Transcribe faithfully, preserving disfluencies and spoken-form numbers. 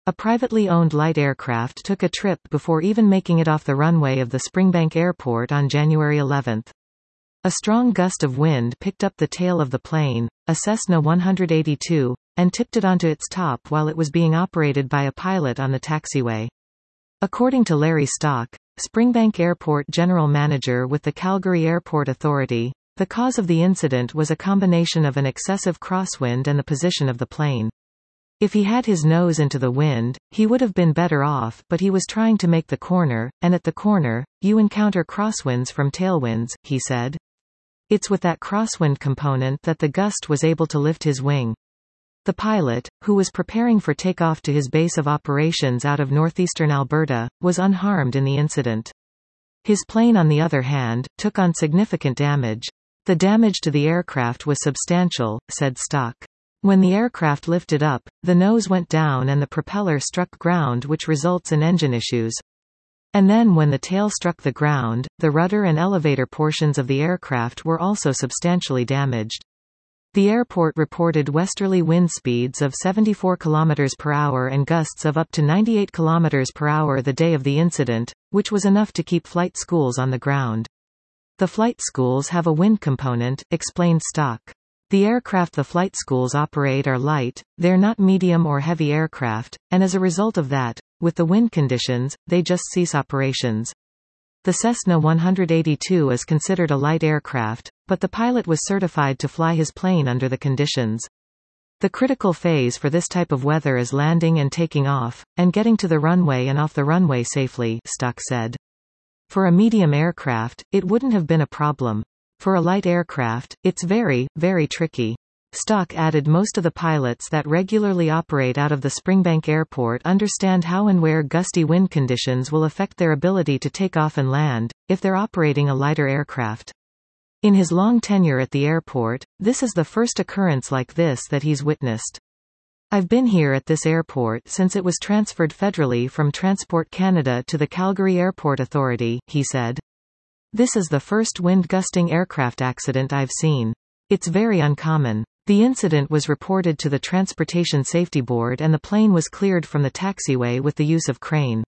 A privately owned light aircraft took a trip before even making it off the runway of the Springbank Airport on January eleventh. A strong gust of wind picked up the tail of the plane, a Cessna one eighty-two, and tipped it onto its top while it was being operated by a pilot on the taxiway. According to Larry Stock, Springbank Airport General Manager with the Calgary Airport Authority, the cause of the incident was a combination of an excessive crosswind and the position of the plane. If he had his nose into the wind, he would have been better off, but he was trying to make the corner, and at the corner, you encounter crosswinds from tailwinds, he said. It's with that crosswind component that the gust was able to lift his wing. The pilot, who was preparing for takeoff to his base of operations out of northeastern Alberta, was unharmed in the incident. His plane, on the other hand, took on significant damage. The damage to the aircraft was substantial, said Stock. When the aircraft lifted up, the nose went down and the propeller struck ground, which results in engine issues. And then when the tail struck the ground, the rudder and elevator portions of the aircraft were also substantially damaged. The airport reported westerly wind speeds of seventy-four kilometers per hour and gusts of up to ninety-eight kilometers per hour the day of the incident, which was enough to keep flight schools on the ground. The flight schools have a wind component, explained Stock. The aircraft the flight schools operate are light, they're not medium or heavy aircraft, and as a result of that, with the wind conditions, they just cease operations. The Cessna one eighty-two is considered a light aircraft, but the pilot was certified to fly his plane under the conditions. The critical phase for this type of weather is landing and taking off, and getting to the runway and off the runway safely, Stock said. For a medium aircraft, it wouldn't have been a problem. For a light aircraft, it's very, very tricky. Stock added most of the pilots that regularly operate out of the Springbank Airport understand how and where gusty wind conditions will affect their ability to take off and land, if they're operating a lighter aircraft. In his long tenure at the airport, this is the first occurrence like this that he's witnessed. I've been here at this airport since it was transferred federally from Transport Canada to the Calgary Airport Authority, he said. This is the first wind-gusting aircraft accident I've seen. It's very uncommon. The incident was reported to the Transportation Safety Board and the plane was cleared from the taxiway with the use of crane.